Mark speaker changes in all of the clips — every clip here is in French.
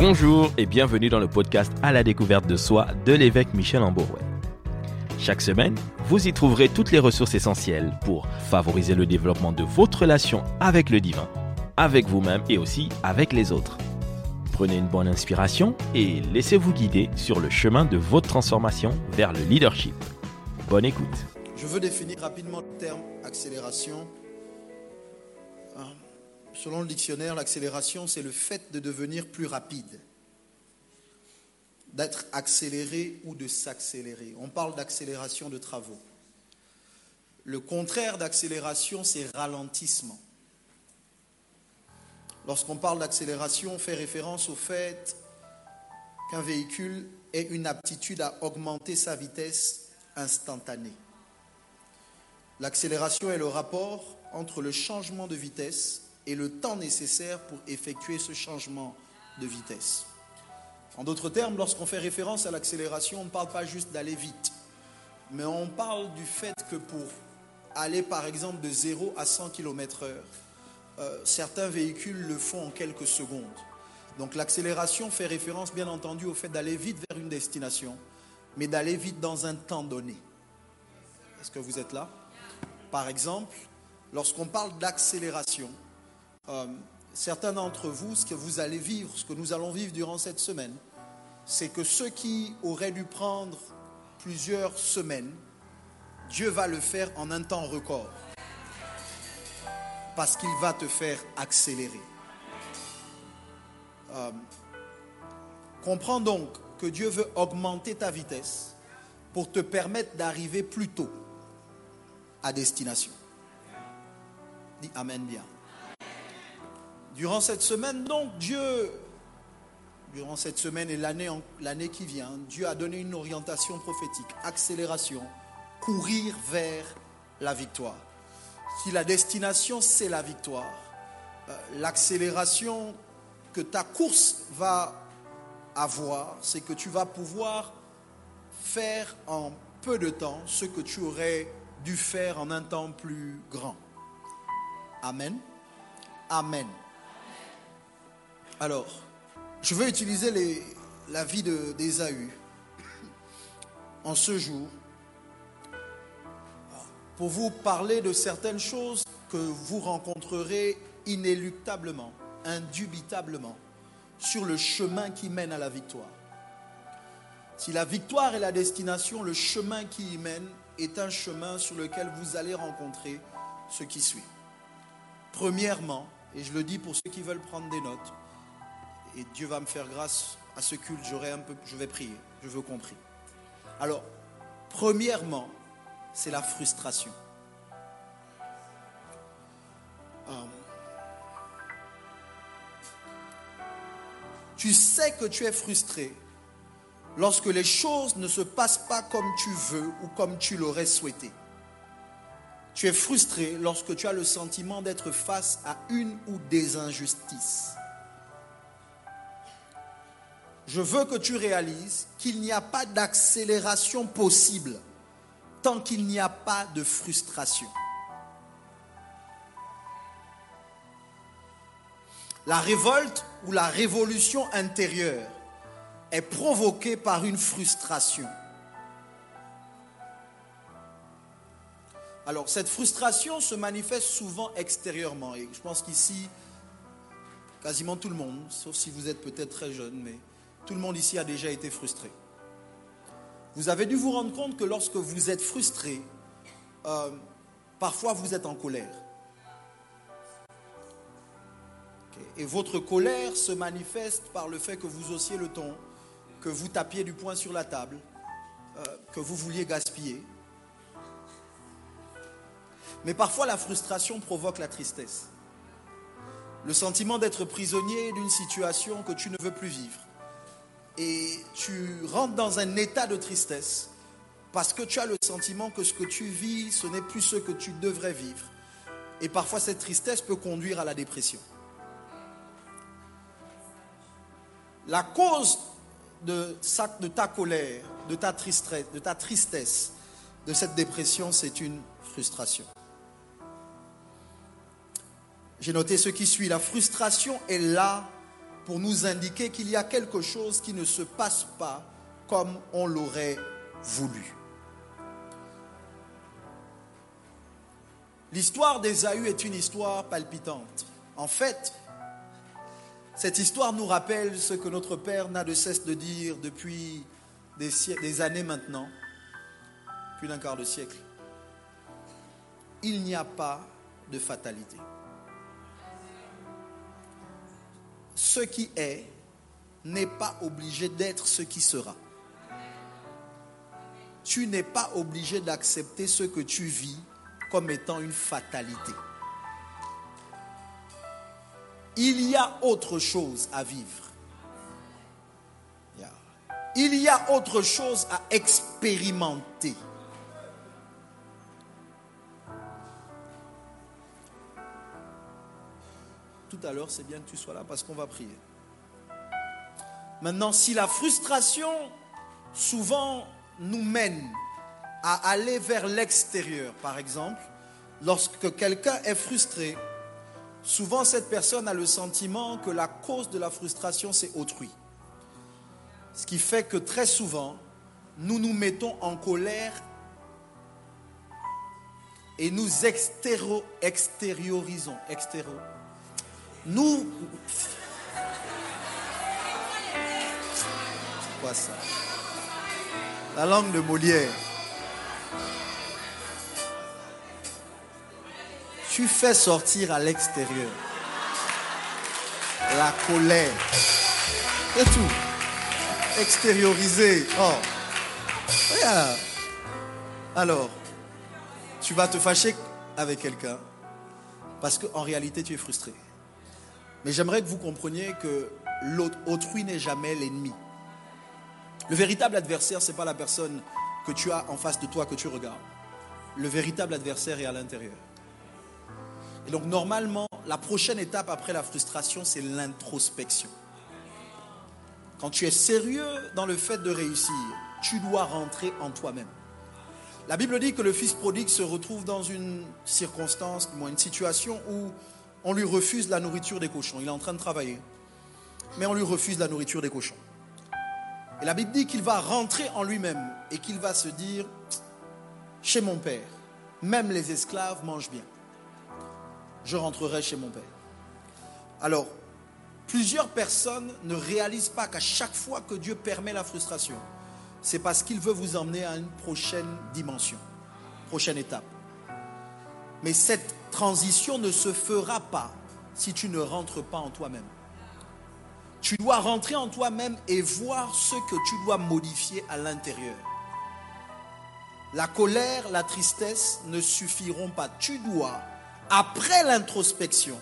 Speaker 1: Bonjour et bienvenue dans le podcast À la découverte de soi de l'évêque Michel Amborouet. Chaque semaine, vous y trouverez toutes les ressources essentielles pour favoriser le développement de votre relation avec le divin, avec vous-même et aussi avec les autres. Prenez une bonne inspiration et laissez-vous guider sur le chemin de votre transformation vers le leadership. Bonne écoute.
Speaker 2: Je veux définir rapidement le terme accélération. Selon le dictionnaire, l'accélération, c'est le fait de devenir plus rapide, d'être accéléré ou de s'accélérer. On parle d'accélération de travaux. Le contraire d'accélération, c'est ralentissement. Lorsqu'on parle d'accélération, on fait référence au fait qu'un véhicule ait une aptitude à augmenter sa vitesse instantanée. L'accélération est le rapport entre le changement de vitesse et le temps nécessaire pour effectuer ce changement de vitesse. En d'autres termes, lorsqu'on fait référence à l'accélération, on ne parle pas juste d'aller vite, mais on parle du fait que pour aller par exemple de 0 à 100 km/h, certains véhicules le font en quelques secondes. Donc l'accélération fait référence bien entendu au fait d'aller vite vers une destination, mais d'aller vite dans un temps donné. Est-ce que vous êtes là ? Par exemple, lorsqu'on parle d'accélération, certains d'entre vous, ce que vous allez vivre, ce que nous allons vivre durant cette semaine, c'est que ce qui aurait dû prendre plusieurs semaines, Dieu va le faire en un temps record. Parce qu'il va te faire accélérer. Comprends donc que Dieu veut augmenter ta vitesse pour te permettre d'arriver plus tôt à destination. Dis Amen bien. Durant cette semaine, donc, durant cette semaine et l'année qui vient, Dieu a donné une orientation prophétique, accélération, courir vers la victoire. Si la destination, c'est la victoire, l'accélération que ta course va avoir, c'est que tu vas pouvoir faire en peu de temps ce que tu aurais dû faire en un temps plus grand. Amen. Amen. Alors, je veux utiliser la vie d'Ésaü en ce jour pour vous parler de certaines choses que vous rencontrerez inéluctablement, indubitablement, sur le chemin qui mène à la victoire. Si la victoire est la destination, le chemin qui y mène est un chemin sur lequel vous allez rencontrer ce qui suit. Premièrement, et je le dis pour ceux qui veulent prendre des notes, et Dieu va me faire grâce à ce culte, je vais prier, je veux compris. Alors, premièrement, c'est la frustration. Tu sais que tu es frustré lorsque les choses ne se passent pas comme tu veux ou comme tu l'aurais souhaité. Tu es frustré lorsque tu as le sentiment d'être face à une ou des injustices. Je veux que tu réalises qu'il n'y a pas d'accélération possible tant qu'il n'y a pas de frustration. La révolte ou la révolution intérieure est provoquée par une frustration. Alors, cette frustration se manifeste souvent extérieurement. Et je pense qu'ici, quasiment tout le monde, sauf si vous êtes peut-être très jeune, mais tout le monde ici a déjà été frustré. Vous avez dû vous rendre compte que lorsque vous êtes frustré, parfois vous êtes en colère. Et votre colère se manifeste par le fait que vous haussiez le ton, que vous tapiez du poing sur la table, que vous vouliez gaspiller. Mais parfois la frustration provoque la tristesse. Le sentiment d'être prisonnier d'une situation que tu ne veux plus vivre. Et tu rentres dans un état de tristesse parce que tu as le sentiment que ce que tu vis, ce n'est plus ce que tu devrais vivre. Et parfois cette tristesse peut conduire à la dépression. La cause de ta colère, de ta tristesse, de cette dépression, c'est une frustration. J'ai noté ce qui suit. La frustration est là pour nous indiquer qu'il y a quelque chose qui ne se passe pas comme on l'aurait voulu. L'histoire d'Ésaü est une histoire palpitante. En fait, cette histoire nous rappelle ce que notre Père n'a de cesse de dire depuis des années maintenant, plus d'un quart de siècle. Il n'y a pas de fatalité. Ce qui est n'est pas obligé d'être ce qui sera. Tu n'es pas obligé d'accepter ce que tu vis comme étant une fatalité. Il y a autre chose à vivre. Il y a autre chose à expérimenter. Tout à l'heure, c'est bien que tu sois là parce qu'on va prier. Maintenant, si la frustration souvent nous mène à aller vers l'extérieur, par exemple, lorsque quelqu'un est frustré, souvent cette personne a le sentiment que la cause de la frustration, c'est autrui. Ce qui fait que très souvent, nous nous mettons en colère et nous extériorisons. Nous... C'est quoi ça? La langue de Molière. Tu fais sortir à l'extérieur la colère. C'est tout. Extérioriser. Oh. Regarde. Alors, tu vas te fâcher avec quelqu'un parce qu'en réalité, tu es frustré. Mais j'aimerais que vous compreniez que l'autrui n'est jamais l'ennemi. Le véritable adversaire, ce n'est pas la personne que tu as en face de toi que tu regardes. Le véritable adversaire est à l'intérieur. Et donc normalement, la prochaine étape après la frustration, c'est l'introspection. Quand tu es sérieux dans le fait de réussir, tu dois rentrer en toi-même. La Bible dit que le fils prodigue se retrouve dans une circonstance, une situation où on lui refuse la nourriture des cochons. Il est en train de travailler, mais on lui refuse la nourriture des cochons. Et la Bible dit qu'il va rentrer en lui-même et qu'il va se dire, chez mon père, même les esclaves mangent bien. Je rentrerai chez mon père. Alors, plusieurs personnes ne réalisent pas qu'à chaque fois que Dieu permet la frustration, c'est parce qu'il veut vous emmener à une prochaine dimension, prochaine étape. Mais cette transition ne se fera pas si tu ne rentres pas en toi-même. Tu dois rentrer en toi-même et voir ce que tu dois modifier à l'intérieur. La colère, la tristesse ne suffiront pas. Tu dois, après l'introspection,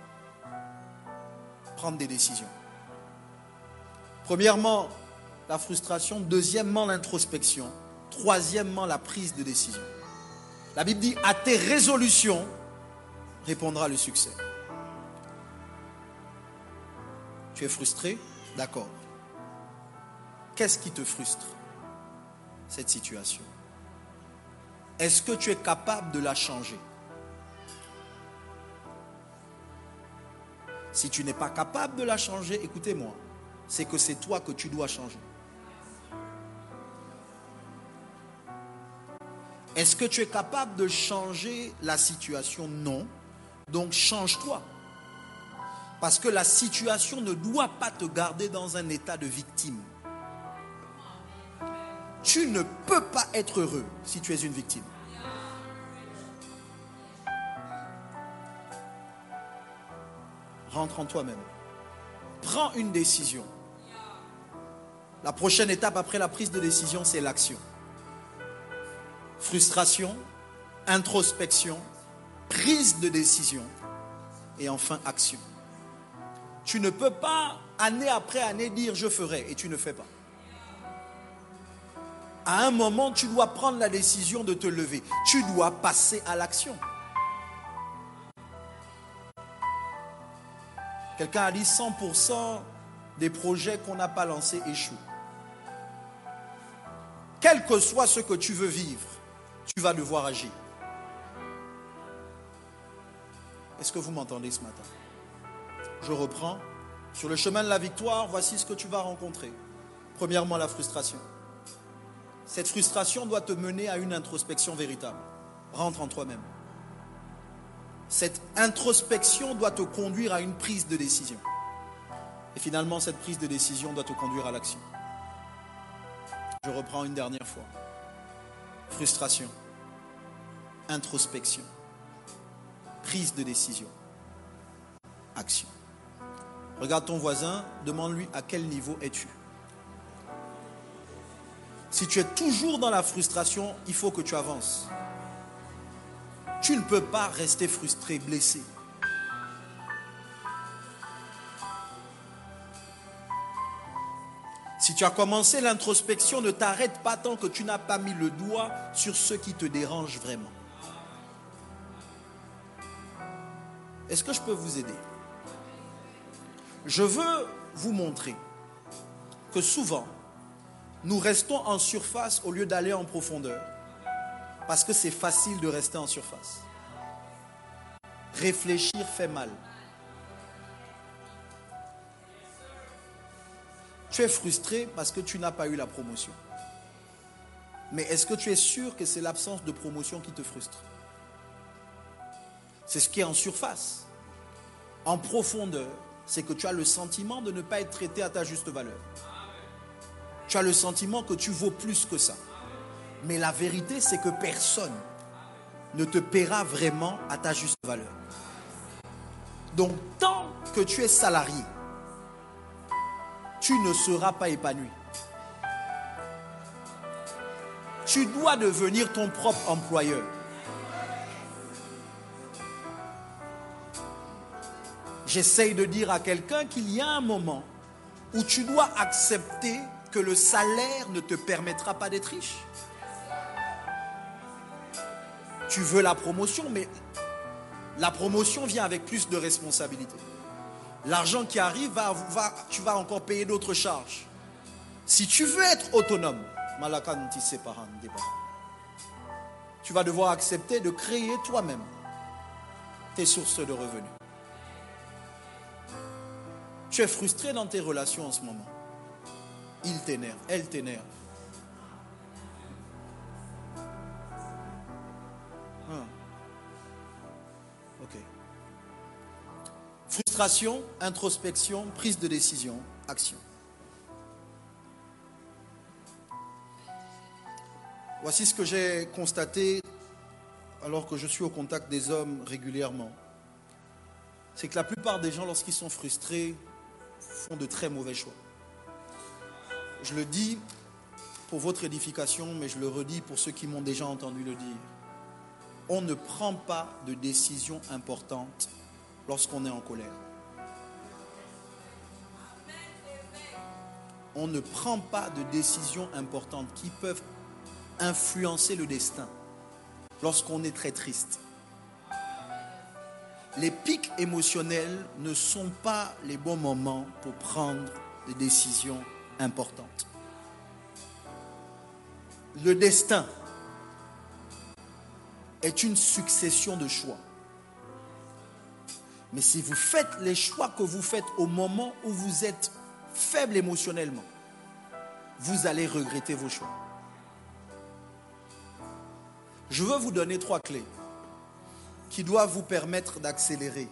Speaker 2: prendre des décisions. Premièrement, la frustration. Deuxièmement, l'introspection. Troisièmement, la prise de décision. La Bible dit, à tes résolutions répondra le succès. Tu es frustré? D'accord. Qu'est-ce qui te frustre? Cette situation. Est-ce que tu es capable de la changer? Si tu n'es pas capable de la changer, écoutez-moi, c'est que c'est toi que tu dois changer. Est-ce que tu es capable de changer la situation? Non. Donc change-toi. Parce que la situation ne doit pas te garder dans un état de victime. Tu ne peux pas être heureux si tu es une victime. Rentre en toi-même. Prends une décision. La prochaine étape après la prise de décision, c'est l'action. Frustration, introspection, prise de décision et enfin action. Tu ne peux pas, année après année, dire je ferai et tu ne fais pas. À un moment, tu dois prendre la décision de te lever. Tu dois passer à l'action. Quelqu'un a dit 100% des projets qu'on n'a pas lancés échouent. Quel que soit ce que tu veux vivre, tu vas devoir agir. Est-ce que vous m'entendez ce matin? Je reprends. Sur le chemin de la victoire, voici ce que tu vas rencontrer. Premièrement, la frustration. Cette frustration doit te mener à une introspection véritable. Rentre en toi-même. Cette introspection doit te conduire à une prise de décision. Et finalement, cette prise de décision doit te conduire à l'action. Je reprends une dernière fois. Frustration, introspection, prise de décision, action. Regarde ton voisin, demande-lui à quel niveau es-tu. Si tu es toujours dans la frustration, il faut que tu avances. Tu ne peux pas rester frustré, blessé. Si tu as commencé l'introspection, ne t'arrête pas tant que tu n'as pas mis le doigt sur ce qui te dérange vraiment. Est-ce que je peux vous aider? Je veux vous montrer que souvent, nous restons en surface au lieu d'aller en profondeur. Parce que c'est facile de rester en surface. Réfléchir fait mal. Tu es frustré parce que tu n'as pas eu la promotion. Mais est-ce que tu es sûr que c'est l'absence de promotion qui te frustre? C'est ce qui est en surface. En profondeur, c'est que tu as le sentiment de ne pas être traité à ta juste valeur. Tu as le sentiment que tu vaux plus que ça. Mais la vérité, c'est que personne ne te paiera vraiment à ta juste valeur. Donc, tant que tu es salarié, tu ne seras pas épanoui. Tu dois devenir ton propre employeur. J'essaye de dire à quelqu'un qu'il y a un moment où tu dois accepter que le salaire ne te permettra pas d'être riche. Tu veux la promotion, mais la promotion vient avec plus de responsabilités. L'argent qui arrive, tu vas encore payer d'autres charges. Si tu veux être autonome, tu vas devoir accepter de créer toi-même tes sources de revenus. Tu es frustré dans tes relations en ce moment. Il t'énerve, elle t'énerve. Ok. Frustration, introspection, prise de décision, action. Voici ce que j'ai constaté alors que je suis au contact des hommes régulièrement. C'est que la plupart des gens, lorsqu'ils sont frustrés, font de très mauvais choix. Je le dis pour votre édification, mais je le redis pour ceux qui m'ont déjà entendu le dire. On ne prend pas de décision importante lorsqu'on est en colère. On ne prend pas de décisions importantes qui peuvent influencer le destin lorsqu'on est très triste. Les pics émotionnels ne sont pas les bons moments pour prendre des décisions importantes. Le destin est une succession de choix. Mais si vous faites les choix que vous faites au moment où vous êtes faible émotionnellement, vous allez regretter vos choix. Je veux vous donner 3 clés qui doivent vous permettre d'accélérer.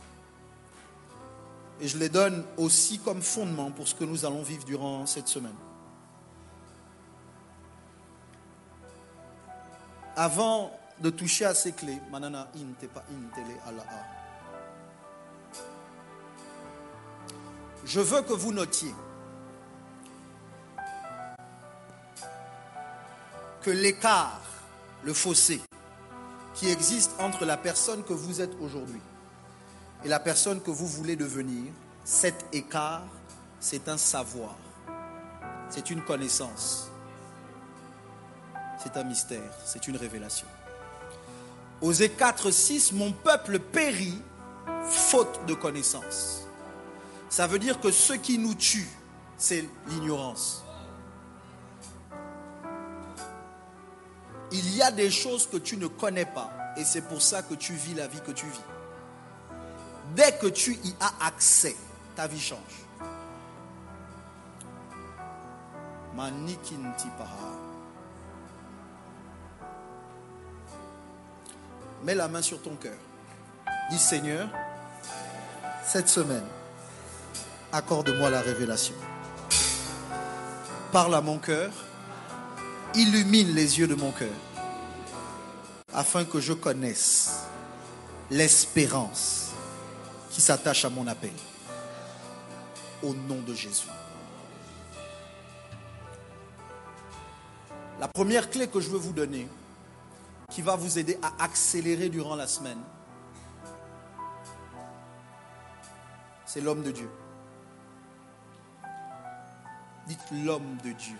Speaker 2: Et je les donne aussi comme fondement pour ce que nous allons vivre durant cette semaine. Avant de toucher à ces clés, manana intepa intele ala. Je veux que vous notiez que l'écart, le fossé qui existe entre la personne que vous êtes aujourd'hui et la personne que vous voulez devenir, cet écart, c'est un savoir, c'est une connaissance, c'est un mystère, c'est une révélation. Osée 4:6, mon peuple périt faute de connaissance. Ça veut dire que ce qui nous tue, c'est l'ignorance. Il y a des choses que tu ne connais pas et c'est pour ça que tu vis la vie que tu vis. Dès que tu y as accès, ta vie change. Manikinti para. Mets la main sur ton cœur. Dis Seigneur, cette semaine, accorde-moi la révélation. Parle à mon cœur, illumine les yeux de mon cœur, afin que je connaisse l'espérance qui s'attache à mon appel. Au nom de Jésus. La première clé que je veux vous donner, qui va vous aider à accélérer durant la semaine, c'est l'homme de Dieu. Dites l'homme de Dieu.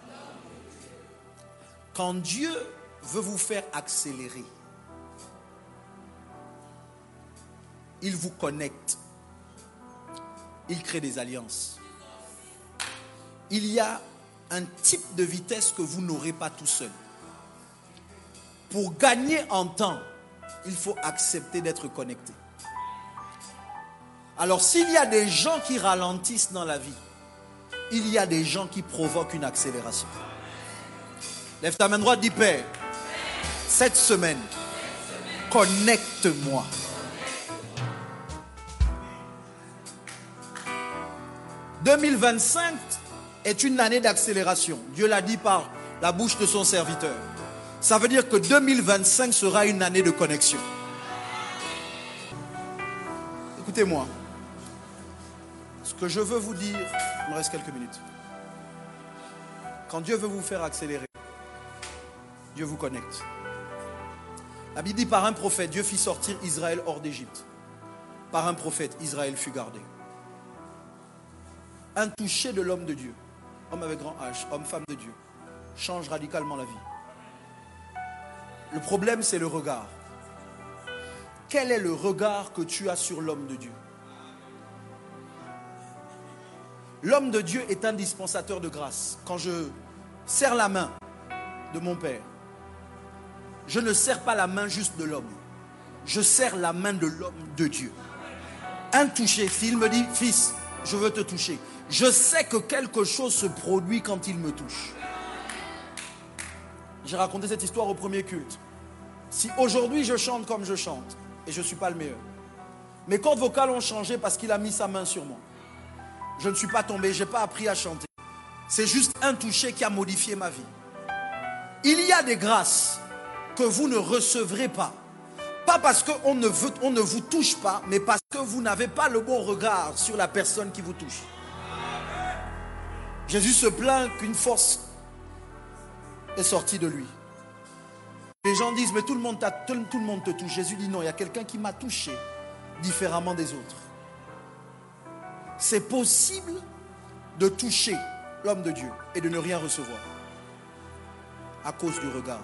Speaker 2: Quand Dieu veut vous faire accélérer, il vous connecte. Il crée des alliances. Il y a un type de vitesse que vous n'aurez pas tout seul. Pour gagner en temps, il faut accepter d'être connecté. Alors s'il y a des gens qui ralentissent dans la vie, il y a des gens qui provoquent une accélération. Lève ta main droite, dis Père, cette semaine, connecte-moi. « 2025 est une année d'accélération. » Dieu l'a dit par la bouche de son serviteur. Ça veut dire que 2025 sera une année de connexion. Écoutez-moi. Ce que je veux vous dire, il me reste quelques minutes. Quand Dieu veut vous faire accélérer, Dieu vous connecte. La Bible dit par un prophète, Dieu fit sortir Israël hors d'Égypte. Par un prophète, Israël fut gardé. Un toucher de l'homme de Dieu, homme avec grand H, homme, femme de Dieu, change radicalement la vie. Le problème, c'est le regard. Quel est le regard que tu as sur l'homme de Dieu? L'homme de Dieu est un dispensateur de grâce. Quand je serre la main de mon père, je ne serre pas la main juste de l'homme. Je serre la main de l'homme de Dieu. Un toucher, s'il me dit, fils, je veux te toucher. Je sais que quelque chose se produit quand il me touche. J'ai raconté cette histoire au premier culte. Si aujourd'hui je chante comme je chante, et je ne suis pas le meilleur, mes cordes vocales ont changé parce qu'il a mis sa main sur moi. Je ne suis pas tombé, je n'ai pas appris à chanter. C'est juste un toucher qui a modifié ma vie. Il y a des grâces que vous ne recevrez pas. Pas parce qu'on ne vous touche pas, mais parce que vous n'avez pas le bon regard sur la personne qui vous touche. Jésus se plaint qu'une force est sortie de lui. Les gens disent, mais tout le monde te touche. Jésus dit, non, il y a quelqu'un qui m'a touché différemment des autres. C'est possible de toucher l'homme de Dieu et de ne rien recevoir à cause du regard.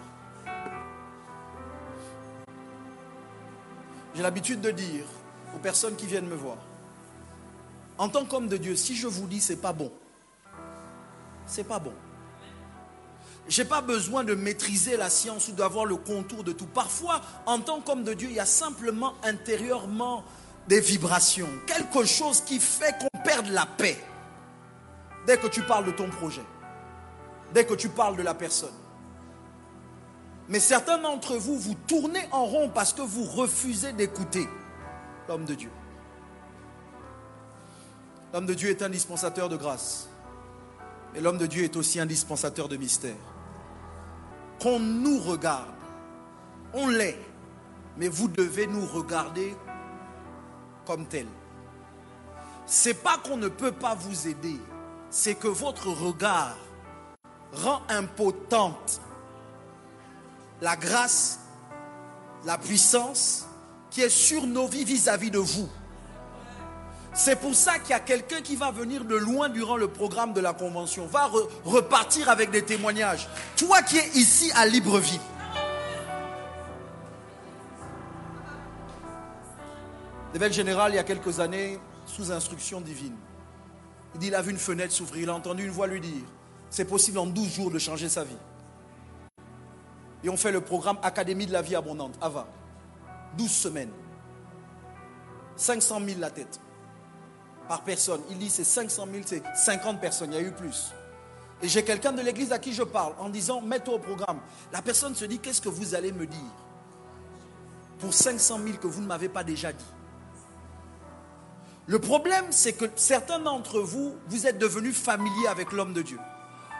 Speaker 2: J'ai l'habitude de dire aux personnes qui viennent me voir, en tant qu'homme de Dieu, si je vous dis c'est pas bon, c'est pas bon. Je n'ai pas besoin de maîtriser la science ou d'avoir le contour de tout. Parfois, en tant qu'homme de Dieu, il y a simplement intérieurement des vibrations. Quelque chose qui fait qu'on perde la paix. Dès que tu parles de ton projet. Dès que tu parles de la personne. Mais certains d'entre vous, vous tournez en rond parce que vous refusez d'écouter l'homme de Dieu. L'homme de Dieu est un dispensateur de grâce. Et l'homme de Dieu est aussi un dispensateur de mystère. Qu'on nous regarde, on l'est, mais vous devez nous regarder comme tel. C'est pas qu'on ne peut pas vous aider, c'est que votre regard rend impotente la grâce, la puissance qui est sur nos vies vis-à-vis de vous. C'est pour ça qu'il y a quelqu'un qui va venir de loin durant le programme de la convention, va repartir avec des témoignages. Toi qui es ici à Libreville, l'évêque général, il y a quelques années, sous instruction divine, il dit, il a vu une fenêtre s'ouvrir, il a entendu une voix lui dire, c'est possible en 12 jours de changer sa vie. Et on fait le programme Académie de la vie abondante, AVA, 12 semaines, 500 000 la tête. par personne. Il dit c'est 500 000, c'est 50 personnes, il y a eu plus. Et j'ai quelqu'un de l'église à qui je parle en disant mets-toi au programme. La personne se dit qu'est-ce que vous allez me dire pour 500 000 que vous ne m'avez pas déjà dit. Le problème, c'est que certains d'entre vous, vous êtes devenus familiers avec l'homme de Dieu.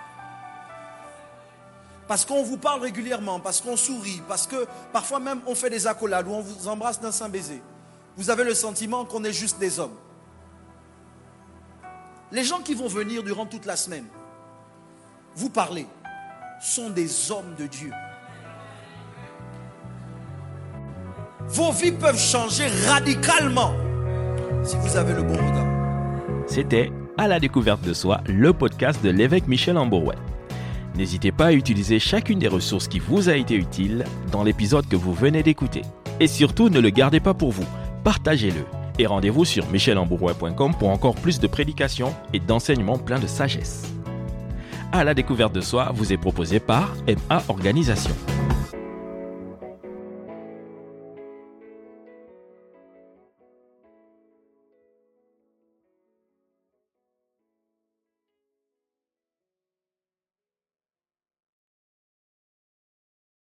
Speaker 2: Parce qu'on vous parle régulièrement, parce qu'on sourit, parce que parfois même on fait des accolades ou on vous embrasse d'un saint baiser. Vous avez le sentiment qu'on est juste des hommes. Les gens qui vont venir durant toute la semaine, vous parler, sont des hommes de Dieu. Vos vies peuvent changer radicalement si vous avez le bon regard.
Speaker 1: C'était À la découverte de soi, le podcast de l'évêque Michel Amborouet. N'hésitez pas à utiliser chacune des ressources qui vous a été utile dans l'épisode que vous venez d'écouter. Et surtout, ne le gardez pas pour vous, partagez-le. Et rendez-vous sur michelambourouet.com pour encore plus de prédications et d'enseignements pleins de sagesse. À la découverte de soi vous est proposé par MA Organisation.